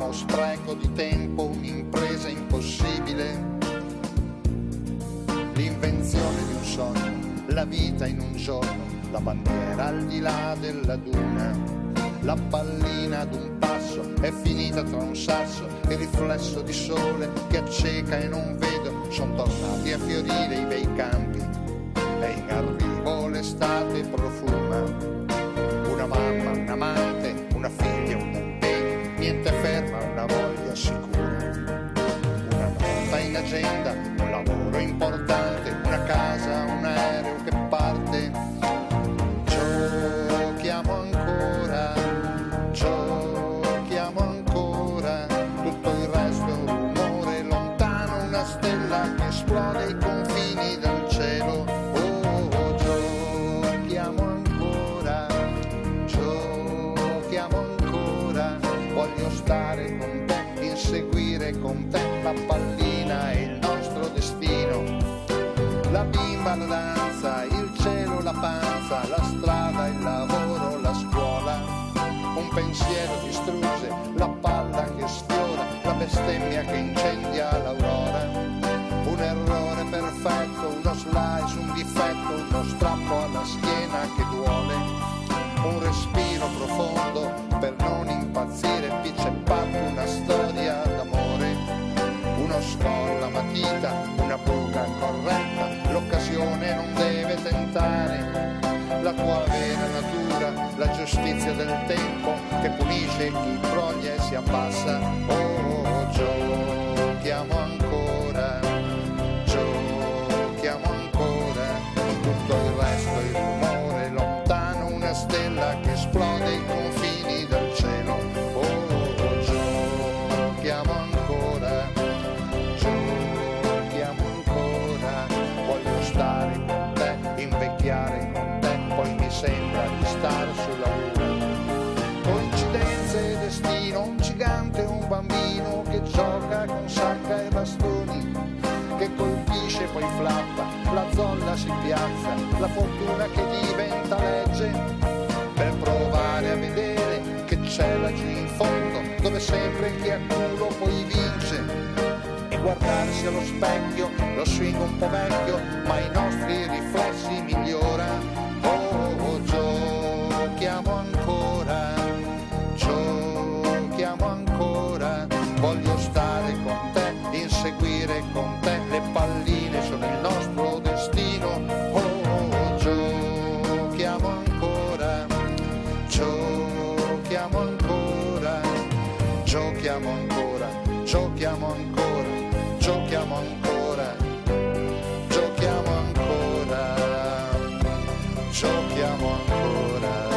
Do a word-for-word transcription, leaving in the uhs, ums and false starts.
uno spreco di tempo, un'impresa impossibile, l'invenzione di un sogno, la vita in un giorno, la bandiera al di là della duna, la pallina ad un passo è finita tra un sasso, il riflesso di sole che acceca e non vedo, son tornati a fiorire i bei campi e in arrivo l'estate profuma, una mamma, un amante, una figlia, un impegno, niente ferma, una voglia sicura, una nota in agenda, un lavoro importante, una casa, un aereo che parte, giochiamo ancora, giochiamo ancora, tutto il resto è un rumore lontano, una stella che esplode ai confini del cielo, oh, giochiamo ancora, giochiamo ancora, voglio stare con te, inseguire con te la pallina e il nostro destino, la bimba, la danza, il cielo, la panza, la strada, il lavoro, la scuola, un pensiero distrugge, la palla che sfiora, la bestemmia che incendia l'aurora, un errore perfetto, uno slice, un difetto, uno strappo alla schiena che duole, un respiro profondo per non impazzire, picceppato, una storia d'amore, uno scolla matita, una buca corretta, l'occasione non deve tentare, la tua vera natura, la giustizia del tempo che punisce chi broglia e si abbassa, oh, giochiamo ancora, giochiamo ancora, tutto il resto il rumore lontano, una stella che esplode ai confini del cielo, oh, giochiamo ancora, giochiamo ancora, voglio stare con te, invecchiare con te, poi mi sembra di stare sulla luna, coincidenze, destino, un gigante, un bambino che gioca con sacca e bastoni, che colpisce poi flappa, la zolla si piazza, la fortuna che diventa legge, per provare a vedere che c'è laggiù in fondo, dove sempre chi ha culo poi vince, e guardarsi allo specchio, lo swing un po' vecchio, ma i nostri riflessi migliora, oh, giochiamo ancora, giochiamo ancora, voglio stare con te, inseguire con te, le palline sono il nostro destino, oh, giochiamo ancora, giochiamo ancora, giochiamo ancora, giochiamo ancora, giochiamo ancora, giochiamo ancora, giochiamo ancora.